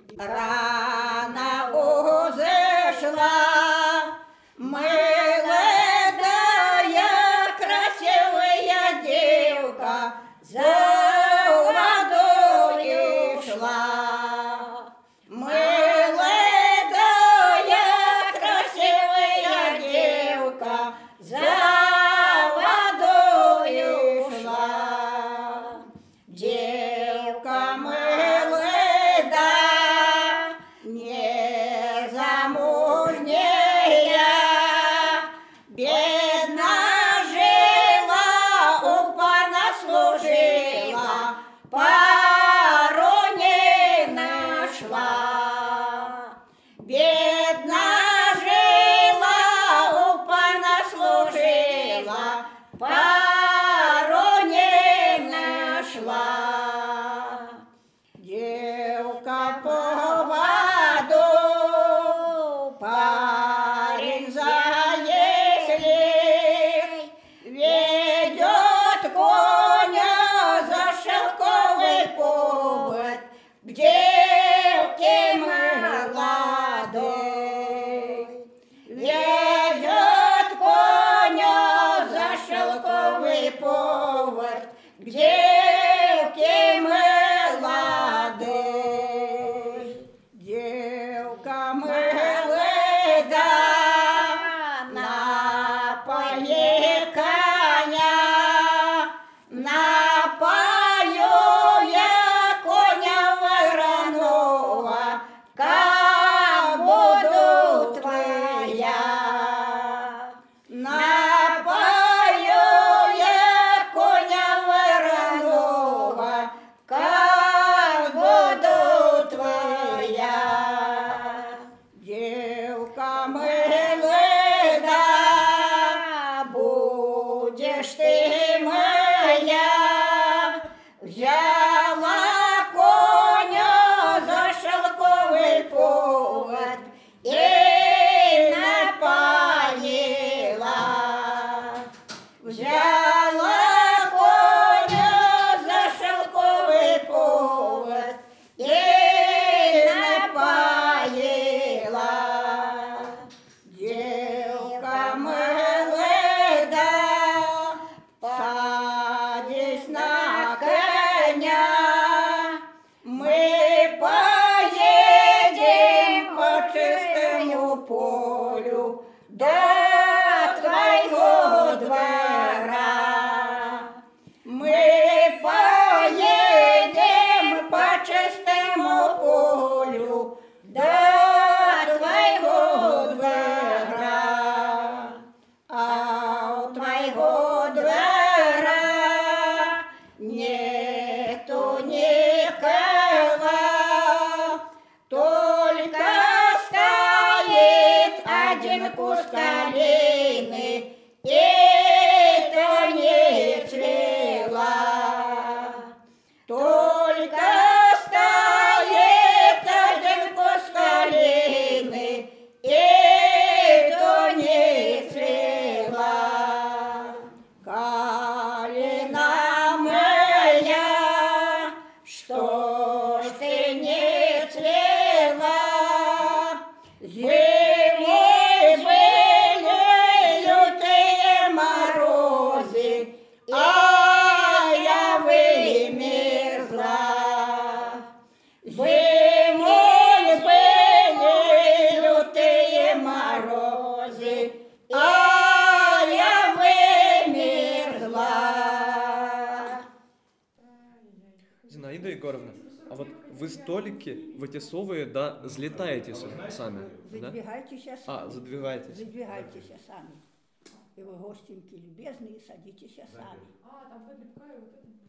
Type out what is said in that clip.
Рано узошла, молодая красивая девка за водою шла. Молодая красивая девка за водою шла. Девка молода, незамужняя, бедна жила, у пана служила, пару не нашла. Бедна жила, у пана служила, пару не нашла. Девка по воду, парень заеслей, ведет коня за шелковый повод к девке молодой. Ведет коня за шелковый повод к девке молодой. Девка молода, напои коня, напою я коня вороного, как буду твоя. Напою я коня вороного, как буду твоя. Девка молода, будешь ты моя. Взяла коня за шелковый повод и напоила. Взяла коня за шелковый повод и напоила. Девка молода, садись на коня, мы поедем по чистому полю до твоего двора. Мы поедем по чистому полю до твоего двора. А у твоего двора нету никого, только стоит один куст калины, и то не цвела. Только стоит один куст калины, и то не цвела. Калина моя, что ж ты не цвела? Зимой были лютые морозы, а я вымерзла. Зимой были лютые морозы, а я вымерзла. Зинаида Егоровна, а вот вы столики вытесовые, да, взлетаете сами, да? Задвигайтесь сами. А, задвигаетесь. Задвигайтесь сами. И вы, гостеньки любезные, садитесь сами. А, там подлипкаю вот это.